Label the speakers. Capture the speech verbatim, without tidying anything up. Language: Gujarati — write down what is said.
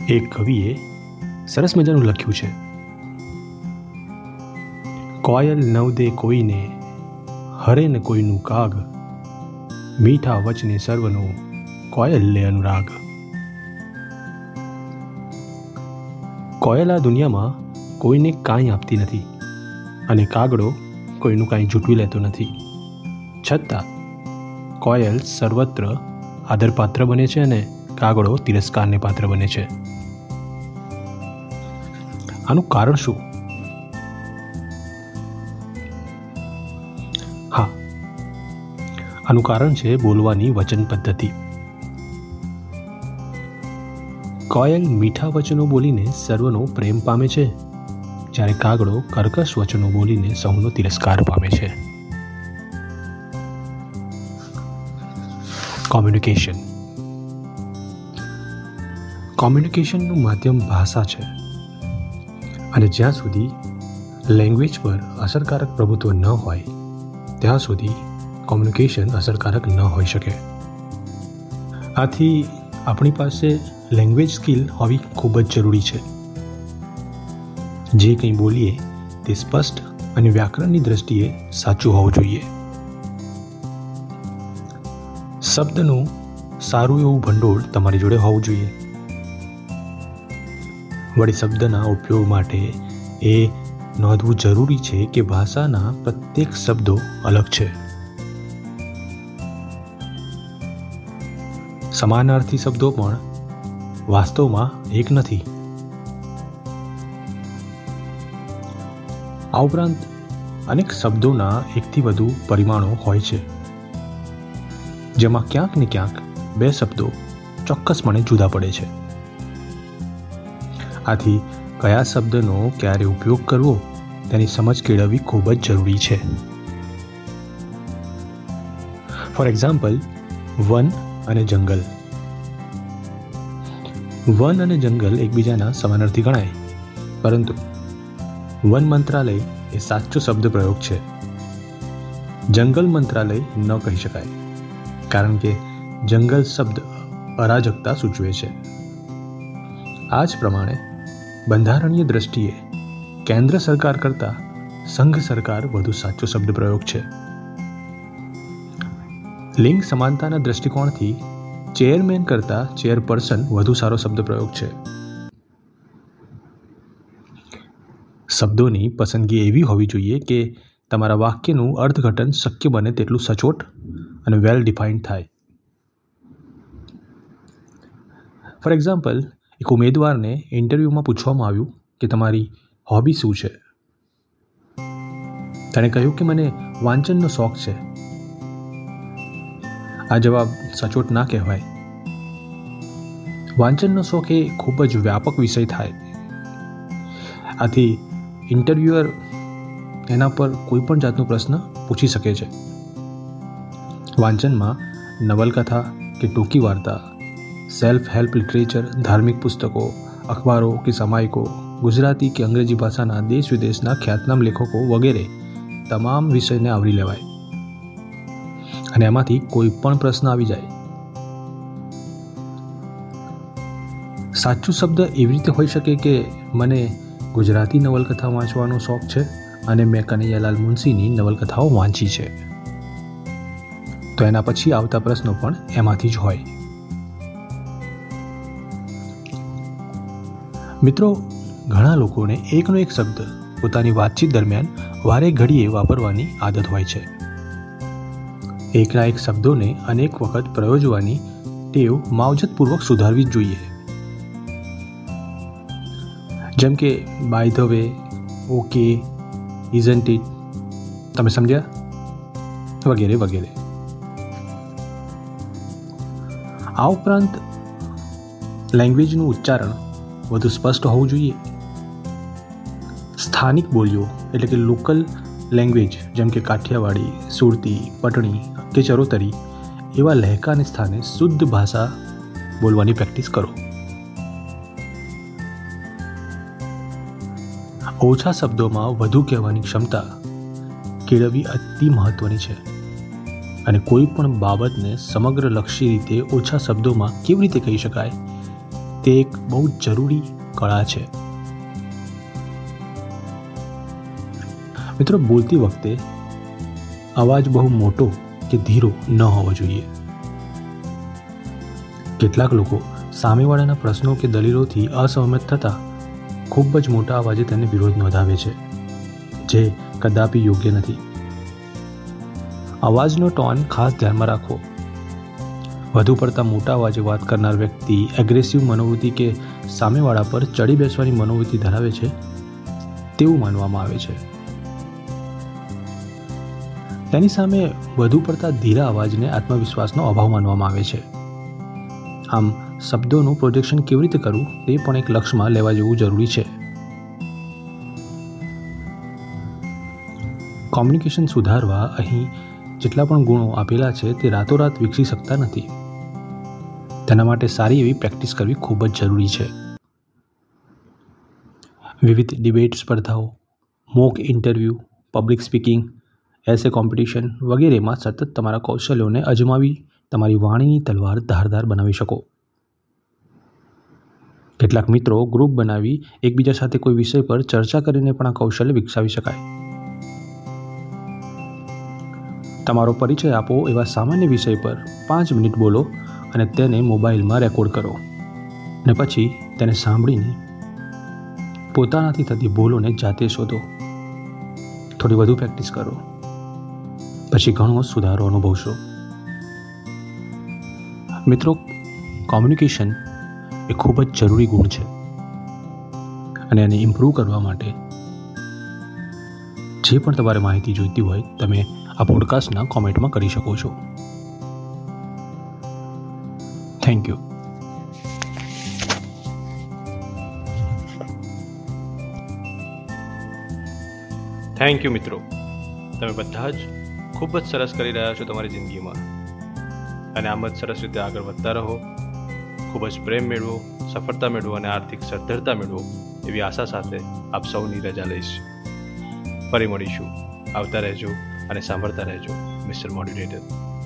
Speaker 1: એક કવિએ સરસ મજાનું લખ્યું છે, કોયલ નવ દે કોઈને, હરે ને કોઈનું કાગ, મીઠા વચને સર્વનો કોયલ લે અનુરાગ. કોયલ આ દુનિયામાં કોઈને કાંઈ આપતી નથી અને કાગડો કોઈનું કાંઈ જૂટવી લેતો નથી. છતાં કોયલ સર્વત્ર આદરપાત્ર બને છે અને કાગડો તિરસ્કારને પાત્ર બને છે. આનું કારણ શું? હા, આનું કારણ છે બોલવાની વચન પદ્ધતિ. કોયલ મીઠા વચનો બોલીને સર્વનો પ્રેમ પામે છે, જ્યારે કાગડો કર્કશ વચનો બોલીને સૌનો તિરસ્કાર પામે છે. કોમ્યુનિકેશન કોમ્યુનિકેશનનું માધ્યમ ભાષા છે અને જ્યાં સુધી લેંગ્વેજ પર અસરકારક પ્રભુત્વ ન હોય ત્યાં સુધી કોમ્યુનિકેશન અસરકારક ન હોઈ શકે. આથી આપણી પાસે લેંગ્વેજ સ્કિલ હોવી ખૂબ જ જરૂરી છે. જે કંઈ બોલીએ તે સ્પષ્ટ અને વ્યાકરણની દ્રષ્ટિએ સાચું હોવું જોઈએ. શબ્દનું સારું એવું ભંડોળ તમારી જોડે હોવું જોઈએ. વળી શબ્દના ઉપયોગ માટે એ નોંધવું જરૂરી છે કે ભાષાના પ્રત્યેક શબ્દો અલગ છે. સમાનાર્થી શબ્દો પણ વાસ્તવમાં એક નથી. આ ઉપરાંત અનેક શબ્દોના એકથી વધુ પરિમાણો હોય છે, જેમાં ક્યાંક ને ક્યાંક બે શબ્દો ચોક્કસપણે જુદા પડે છે. આથી કયા શબ્દનો ક્યારે ઉપયોગ કરવો તેની સમજ કેળવવી ખૂબ જ જરૂરી છે. ફોર એક્ઝામ્પલ, વન અને જંગલ. વન અને જંગલ એકબીજાના સમાનાર્થી ગણાય, પરંતુ વન મંત્રાલય એ સાચો શબ્દ પ્રયોગ છે. જંગલ મંત્રાલય ન કહી શકાય, કારણ કે જંગલ શબ્દ અરાજકતા સૂચવે છે. આ જ પ્રમાણે બંધારણીય દ્રષ્ટિએ કેન્દ્ર સરકાર કરતાં સંઘ સરકાર વધુ સાચો શબ્દ પ્રયોગ છે. લિંગ સમાનતાના દ્રષ્ટિકોણથી ચેરમેન કરતાં ચેરપર્સન વધુ સારો શબ્દ પ્રયોગ છે. શબ્દોની પસંદગી એવી હોવી જોઈએ કે તમારા વાક્યનું અર્થઘટન શક્ય બને તેટલું સચોટ અને વેલ ડિફાઇન્ડ થાય. ફોર એક્ઝામ્પલ, એક ઉમેદવારને ઇન્ટરવ્યૂમાં પૂછવામાં આવ્યું કે તમારી હોબી શું છે. તેણે કહ્યું કે મને વાંચનનો શોખ છે. આ જવાબ સચોટ ના કહેવાય. વાંચનનો શોખ એ ખૂબ જ વ્યાપક વિષય થાય. આથી ઇન્ટરવ્યુઅર એના પર કોઈ પણ જાતનો પ્રશ્ન પૂછી શકે છે. વાંચનમાં નવલકથા કે ટૂંકી વાર્તા, સેલ્ફ હેલ્પ લિટરેચર, ધાર્મિક પુસ્તકો, અખબારો કે સામાયિકો, ગુજરાતી કે અંગ્રેજી ભાષાના દેશ વિદેશના ખ્યાતનામ લેખકો વગેરે તમામ વિષયને આવરી લેવાય અને એમાંથી કોઈ પણ પ્રશ્ન આવી જાય. સાચું શબ્દ એવી રીતે હોઈ શકે કે મને ગુજરાતી નવલકથા વાંચવાનો શોખ છે અને મેં કનૈયાલાલ મુનશીની નવલકથાઓ વાંચી છે, તો એના પછી આવતા પ્રશ્નો પણ એમાંથી જ હોય. મિત્રો, ઘણા લોકોને એકનો એક શબ્દ પોતાની વાતચીત દરમિયાન વારે ઘડીએ વાપરવાની આદત હોય છે. એકના એક શબ્દોને અનેક વખત પ્રયોજવાની ટેવ માવજતપૂર્વક સુધારવી જ જોઈએ. જેમ કે by the way, okay, isn't it, તમે સમજ્યા, વગેરે વગેરે. આ ઉપરાંત લેંગ્વેજનું ઉચ્ચારણ વધુ સ્પષ્ટ હોવું જોઈએ. સ્થાનિક બોલીઓ એટલે કે લોકલ લેંગ્વેજ જેમ કે કાઠિયાવાડી, સુરતી, પટણી કે ચરોતરી એવા લહેકાને સ્થાને શુદ્ધ ભાષા બોલવાની પ્રેક્ટિસ કરો. ઓછા શબ્દોમાં વધુ કહેવાની ક્ષમતા કેળવવી અતિ મહત્વની છે અને કોઈ પણ બાબતને સમગ્ર લક્ષી રીતે ઓછા શબ્દોમાં કેવી રીતે કહી શકાય તે એક બહુ જરૂરી કળા છે. મિત્રો, બોલતી વખતે અવાજ બહુ મોટો કે ધીરો ન હોવો જોઈએ. કેટલાક લોકો સામેવાળાના પ્રશ્નો કે દલીલોથી અસહમત થતાં ખૂબ જ મોટા અવાજે તેને વિરોધ નોંધાવે છે, જે કદાપી યોગ્ય નથી. અવાજનો ટોન ખાસ ધ્યાનમાં રાખવો. વધુ પડતા મોટા અવાજે વાત કરનાર વ્યક્તિ એગ્રેસિવ મનોવૃત્તિ કે સામેવાળા પર ચડી બેસવાની મનોવૃત્તિ ધરાવે છે તેવું માનવામાં આવે છે. તેની સામે વધુ પડતા ધીરા અવાજને આત્મવિશ્વાસનો અભાવ માનવામાં આવે છે. આમ શબ્દોનું પ્રોજેક્શન કેવી રીતે કરવું તે પણ એક લક્ષ્યમાં લેવા જેવું જરૂરી છે. કોમ્યુનિકેશન સુધારવા અહીં જેટલા પણ ગુણો આપેલા છે તે રાતોરાત વિકસી શકતા નથી. તેના માટે સારી એવી પ્રેક્ટિસ કરવી ખૂબ જ જરૂરી છે. વિવિધ ડિબેટ સ્પર્ધાઓ, mock interview, public speaking, essay competition વગેરેમાં સતત તમારા કૌશલ્યોને અજમાવી તમારી વાણીની તલવાર ધારદાર બનાવી શકો. કેટલાક મિત્રો ગ્રુપ બનાવી એકબીજા સાથે કોઈ વિષય પર ચર્ચા કરીને પણ આ કૌશલ્ય વિકસાવી શકાય. તમારો પરિચય આપો એવા સામાન્ય વિષય પર પાંચ મિનિટ બોલો અને તેને મોબાઈલમાં રેકોર્ડ કરો અને પછી તેને સાંભળીને પોતાનાથી થતી ભૂલોને જાતે શોધો. થોડી વધુ પ્રેક્ટિસ કરો, પછી ઘણો સુધારો અનુભવશો. મિત્રો, કોમ્યુનિકેશન એ ખૂબ જ જરૂરી ગુણ છે અને એને ઇમ્પ્રૂવ કરવા માટે જે પણ તમારે માહિતી જોઈતી હોય તમે આ પોડકાસ્ટના કોમેન્ટમાં કરી શકો છો. Thank you.
Speaker 2: થેન્ક યુ મિત્રો. તમે બધા જ ખૂબ જ સરસ કરી રહ્યા છો તમારી જિંદગીમાં અને આમ જ સરસ રીતે આગળ વધતા રહો. ખૂબ જ પ્રેમ મેળવો, સફળતા મેળવો અને આર્થિક સદ્ધરતા મેળવો એવી આશા સાથે આપ સૌની રજા લઈશ. ફરી મળીશું. આવતા રહેજો અને સાંભળતા રહેજો મિસ્ટર મોડ્યુલેટર.